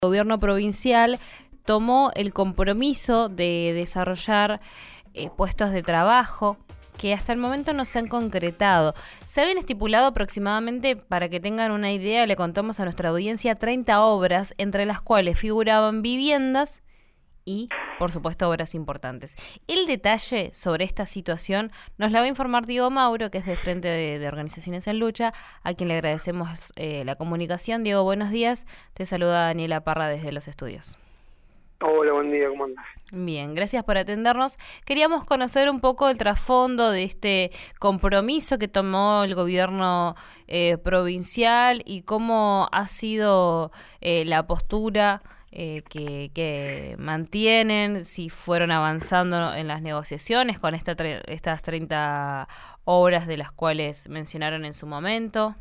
Gobierno provincial tomó el compromiso de desarrollar puestos de trabajo que hasta el momento no se han concretado. Se habían estipulado aproximadamente, para que tengan una idea, le contamos a nuestra audiencia, 30 obras, entre las cuales figuraban viviendas y, por supuesto, obras importantes. El detalle sobre esta situación nos la va a informar Diego Mauro, que es de Frente de Organizaciones en Lucha, a quien le agradecemos la comunicación. Diego, buenos días. Te saluda Daniela Parra desde los estudios. Hola, buen día, ¿cómo andas? Bien, gracias por atendernos. Queríamos conocer un poco el trasfondo de este compromiso que tomó el gobierno provincial y cómo ha sido la postura que mantienen, si fueron avanzando en las negociaciones con estas 30 obras de las cuales mencionaron en su momento.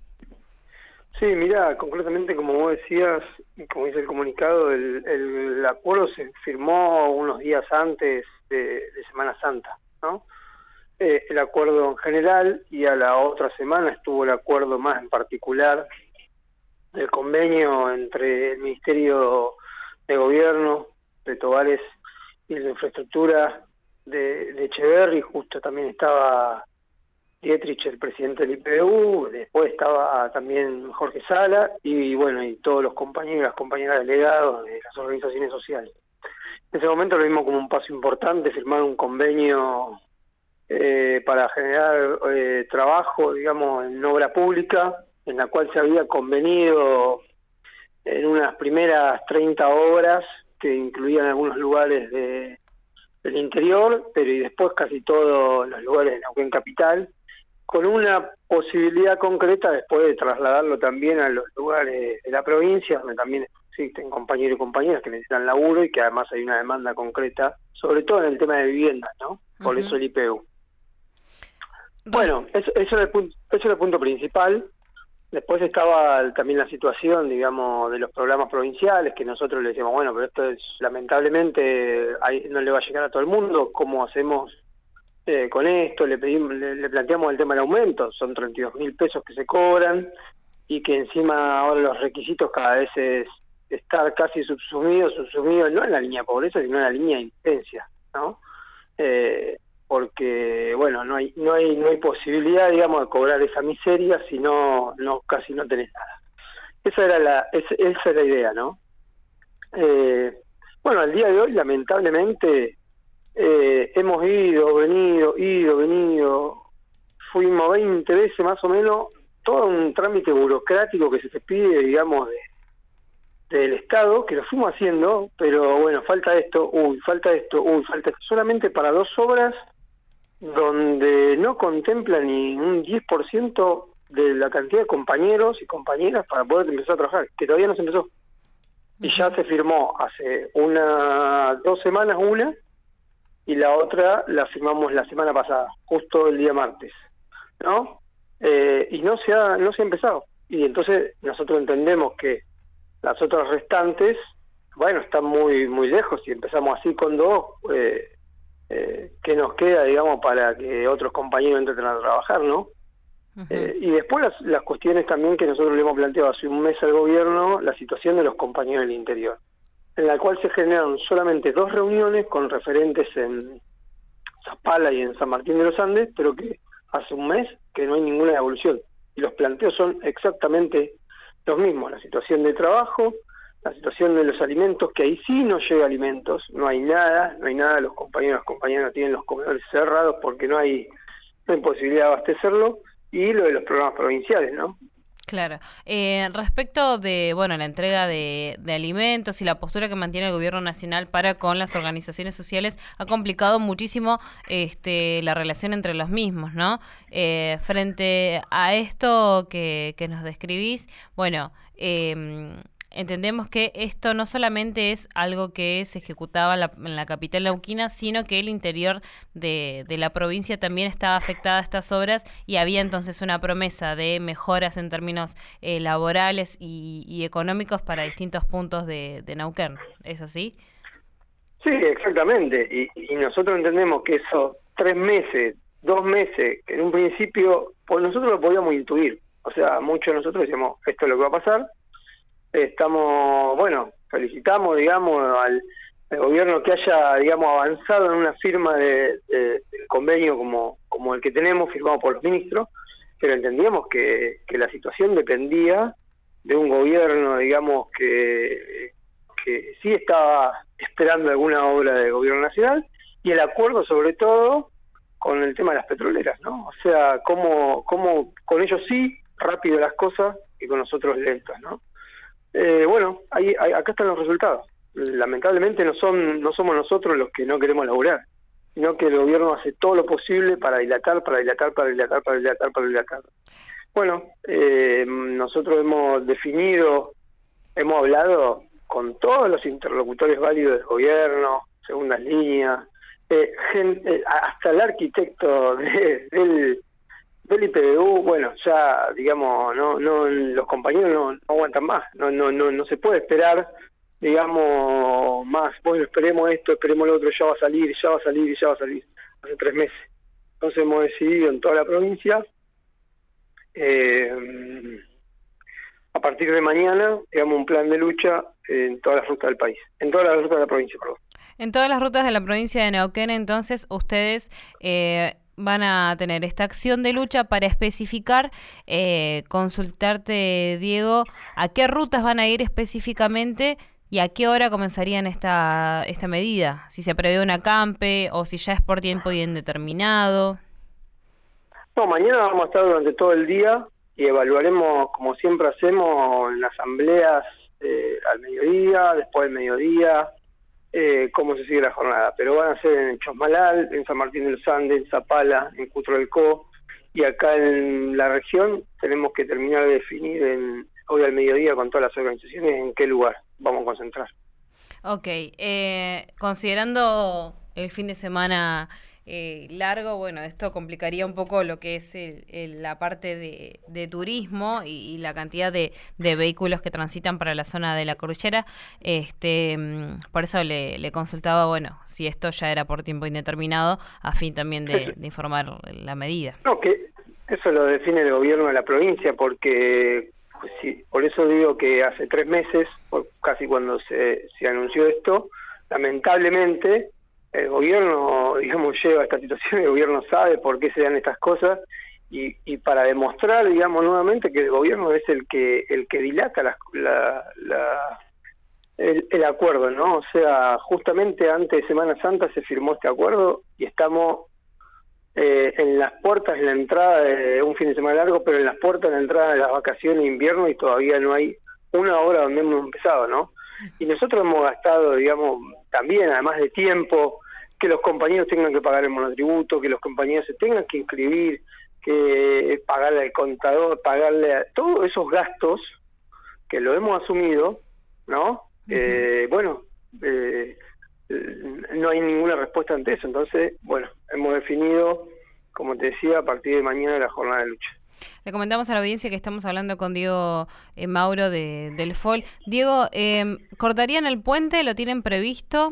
Sí, mira, concretamente como vos decías, como dice el comunicado, el acuerdo se firmó unos días antes de Semana Santa, ¿no? El acuerdo en general, y a la otra semana estuvo el acuerdo más en particular del convenio entre el Ministerio de Gobierno de Tovares y la Infraestructura de Echeverri. Justo también estaba Dietrich, el presidente del IPU, después estaba también Jorge Sala y bueno, y todos los compañeros y las compañeras delegados de las organizaciones sociales. En ese momento lo vimos como un paso importante, firmar un convenio para generar trabajo, digamos, en obra pública, en la cual se había convenido en unas primeras 30 obras que incluían algunos lugares del interior, pero y después casi todos los lugares de Neuquén Capital, con una posibilidad concreta después de trasladarlo también a los lugares de la provincia, donde también existen compañeros y compañeras que necesitan laburo y que además hay una demanda concreta, sobre todo en el tema de viviendas, ¿no? Por eso el IPU. Bueno, eso era el punto principal. Después estaba también la situación, digamos, de los programas provinciales, que nosotros le decíamos, bueno, pero esto es, lamentablemente no le va a llegar a todo el mundo, ¿cómo hacemos con esto? Le planteamos el tema del aumento, son 32.000 pesos que se cobran, y que encima ahora los requisitos cada vez es estar casi subsumido no en la línea de pobreza, sino en la línea de indigencia, ¿no? Porque bueno, no hay posibilidad, digamos, de cobrar esa miseria si casi no tenés nada. Esa era la idea, ¿no? Bueno, al día de hoy, lamentablemente, hemos ido, venido, fuimos 20 veces más o menos, todo un trámite burocrático que se te pide, digamos, del Estado, que lo fuimos haciendo, pero bueno, falta esto, falta esto, solamente para 2 obras donde no contempla ni un 10% de la cantidad de compañeros y compañeras para poder empezar a trabajar, que todavía no se empezó. Y ya se firmó hace 2 semanas una, y la otra la firmamos la semana pasada, justo el día martes, ¿no? Y no se ha empezado. Y entonces nosotros entendemos que las otras restantes, bueno, están muy, muy lejos, y empezamos así con 2, ¿qué nos queda, digamos, para que otros compañeros entren a trabajar, ¿no? Y después las cuestiones también que nosotros le hemos planteado hace un mes al gobierno, la situación de los compañeros del interior, en la cual se generaron solamente 2 reuniones con referentes en Zapala y en San Martín de los Andes, pero que hace un mes que no hay ninguna evolución. Y los planteos son exactamente los mismos: la situación de trabajo, la situación de los alimentos, que ahí sí no llega alimentos, no hay nada, los compañeros y las compañeras tienen los comedores cerrados porque no hay posibilidad de abastecerlo, y lo de los programas provinciales, ¿no? Claro. Respecto de, bueno, la entrega de alimentos y la postura que mantiene el gobierno nacional para con las organizaciones sociales, ha complicado muchísimo la relación entre los mismos, ¿no? Frente a esto que nos describís, bueno, entendemos que esto no solamente es algo que se ejecutaba en la capital neuquina, sino que el interior de la provincia también estaba afectada a estas obras, y había entonces una promesa de mejoras en términos laborales y económicos para distintos puntos de Neuquén. ¿Es así? Sí, exactamente. Y nosotros entendemos que esos 3 meses, 2 meses, que en un principio, pues nosotros lo podíamos intuir. O sea, muchos de nosotros decíamos, esto es lo que va a pasar. Estamos, bueno, felicitamos, digamos, al gobierno que haya, digamos, avanzado en una firma de convenio como el que tenemos, firmado por los ministros, pero entendíamos que la situación dependía de un gobierno, digamos, que sí estaba esperando alguna obra del gobierno nacional, y el acuerdo sobre todo con el tema de las petroleras, ¿no? O sea, cómo con ellos sí, rápido las cosas, y con nosotros lentas, ¿no? Bueno, acá están los resultados. Lamentablemente no somos nosotros los que no queremos laburar, sino que el gobierno hace todo lo posible para dilatar. Bueno, nosotros hemos definido, hemos hablado con todos los interlocutores válidos del gobierno, segundas líneas, hasta el arquitecto del IPBU. Bueno, ya digamos, no los compañeros no aguantan más, no se puede esperar, digamos, más, bueno, esperemos esto, esperemos lo otro, ya va a salir, hace 3 meses. Entonces hemos decidido en toda la provincia, a partir de mañana, digamos, un plan de lucha en todas las rutas del país, en todas las rutas de la provincia, perdón. En todas las rutas de la provincia de Neuquén, entonces, ustedes van a tener esta acción de lucha para especificar, consultarte, Diego, a qué rutas van a ir específicamente y a qué hora comenzarían esta medida, si se prevé un acampe o si ya es por tiempo indeterminado. No, mañana vamos a estar durante todo el día y evaluaremos, como siempre hacemos, en asambleas al mediodía, después del mediodía, cómo se sigue la jornada. Pero van a ser en Chosmalal, en San Martín de los Andes, en Zapala, en Cutro del Co, y acá en la región tenemos que terminar de definir hoy al mediodía con todas las organizaciones en qué lugar vamos a concentrar. Ok, considerando el fin de semana largo, bueno, esto complicaría un poco lo que es la parte de turismo y la cantidad de vehículos que transitan para la zona de la cordillera. Por eso le consultaba, bueno, si esto ya era por tiempo indeterminado, a fin también de informar la medida. No, que eso lo define el gobierno de la provincia, porque pues, sí, por eso digo que hace 3 meses, casi cuando se anunció esto, lamentablemente el gobierno, digamos, lleva esta situación, el gobierno sabe por qué se dan estas cosas, y para demostrar, digamos, nuevamente que el gobierno es el que dilata el acuerdo, ¿no? O sea, justamente antes de Semana Santa se firmó este acuerdo y estamos en las puertas, en la entrada de un fin de semana largo, pero en las puertas, en la entrada de las vacaciones de invierno, y todavía no hay una hora donde hemos empezado, ¿no? Y nosotros hemos gastado, digamos, también, además de tiempo, que los compañeros tengan que pagar el monotributo, que los compañeros se tengan que inscribir, que pagarle al contador, pagarle a todos esos gastos que lo hemos asumido, ¿no? Bueno, no hay ninguna respuesta ante eso. Entonces, bueno, hemos definido, como te decía, a partir de mañana la jornada de lucha. Le comentamos a la audiencia que estamos hablando con Diego Mauro del FOL. Diego, ¿cortarían el puente? ¿Lo tienen previsto?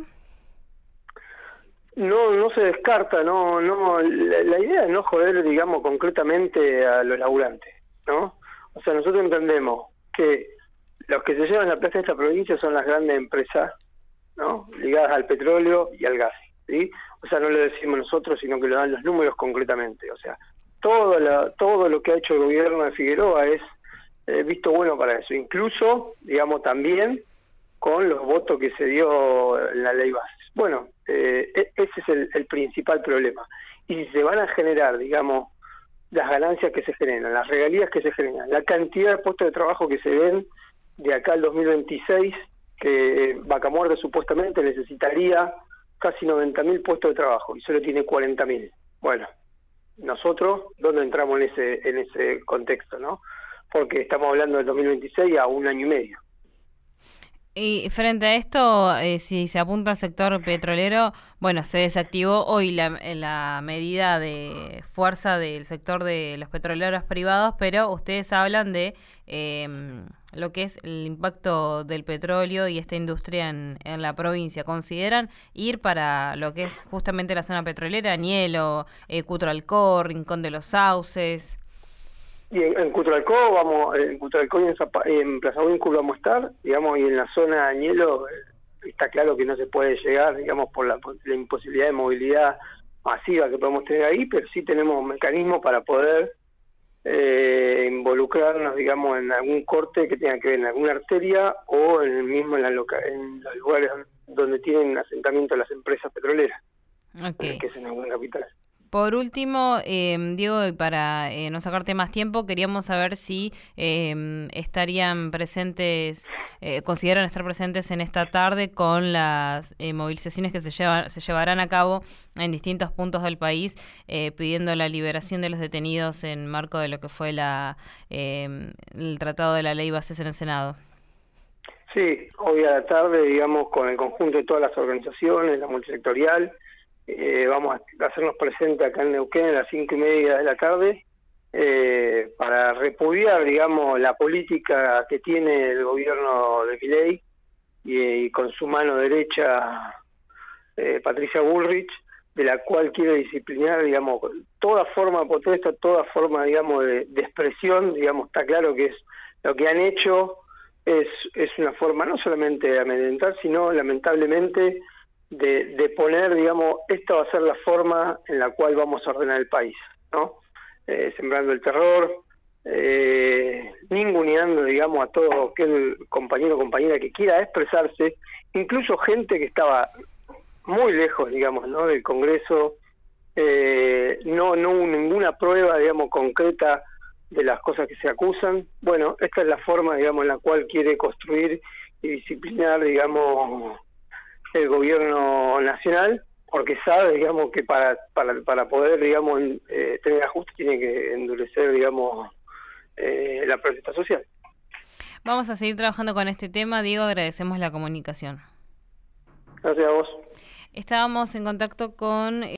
No se descarta, la idea es no joder, digamos, concretamente a los laburantes, ¿no? O sea, nosotros entendemos que los que se llevan la plata de esta provincia son las grandes empresas, ¿no? Ligadas al petróleo y al gas, ¿sí? O sea, no lo decimos nosotros, sino que lo dan los números concretamente. O sea, todo lo que ha hecho el gobierno de Figueroa es visto bueno para eso, incluso, digamos, también con los votos que se dio en la ley base. Bueno, ese es el principal problema. Y si se van a generar, digamos, las ganancias que se generan, las regalías que se generan, la cantidad de puestos de trabajo que se ven de acá al 2026, que Vaca Muerta supuestamente necesitaría casi 90.000 puestos de trabajo y solo tiene 40.000. Bueno, nosotros, ¿dónde entramos en ese contexto, no? Porque estamos hablando del 2026 a 1 año y medio. Y frente a esto, si se apunta al sector petrolero, bueno, se desactivó hoy la medida de fuerza del sector de los petroleros privados, pero ustedes hablan de lo que es el impacto del petróleo y esta industria en la provincia. ¿Consideran ir para lo que es justamente la zona petrolera, Nielo, Cutro Alcor, Rincón de los Sauces? Y en Cutralcó vamos, en Cutralcó y en Plaza Huíncul vamos a estar, digamos, y en la zona de Añelo está claro que no se puede llegar, digamos, por la imposibilidad de movilidad masiva que podemos tener ahí, pero sí tenemos mecanismos para poder involucrarnos, digamos, en algún corte que tenga que ver en alguna arteria o en el mismo en los lugares donde tienen asentamiento las empresas petroleras, Okay. que es en alguna capital. Por último, Diego, y para no sacarte más tiempo, queríamos saber si estarían presentes, consideran estar presentes en esta tarde con las movilizaciones que se llevarán a cabo en distintos puntos del país, pidiendo la liberación de los detenidos en marco de lo que fue el tratado de la ley Bases en el Senado. Sí, hoy a la tarde, digamos, con el conjunto de todas las organizaciones, la multisectorial, vamos a hacernos presentes acá en Neuquén a las 5:30 de la tarde para repudiar, digamos, la política que tiene el gobierno de Milei y con su mano derecha Patricia Bullrich, de la cual quiere disciplinar, digamos, toda forma de protesta, toda forma, digamos, de expresión. Digamos, está claro que es lo que han hecho es una forma no solamente de amedrentar, sino lamentablemente de poner, digamos, esta va a ser la forma en la cual vamos a ordenar el país, ¿no? Sembrando el terror, ninguneando, digamos, a todo aquel compañero o compañera que quiera expresarse, incluso gente que estaba muy lejos, digamos, ¿no?, del Congreso. No hubo ninguna prueba, digamos, concreta de las cosas que se acusan. Bueno, esta es la forma, digamos, en la cual quiere construir y disciplinar, digamos, el gobierno nacional, porque sabe, digamos, que para poder, digamos, tener ajuste tiene que endurecer, digamos, la protesta social. Vamos a seguir trabajando con este tema, Diego, agradecemos la comunicación. Gracias a vos. Estábamos en contacto con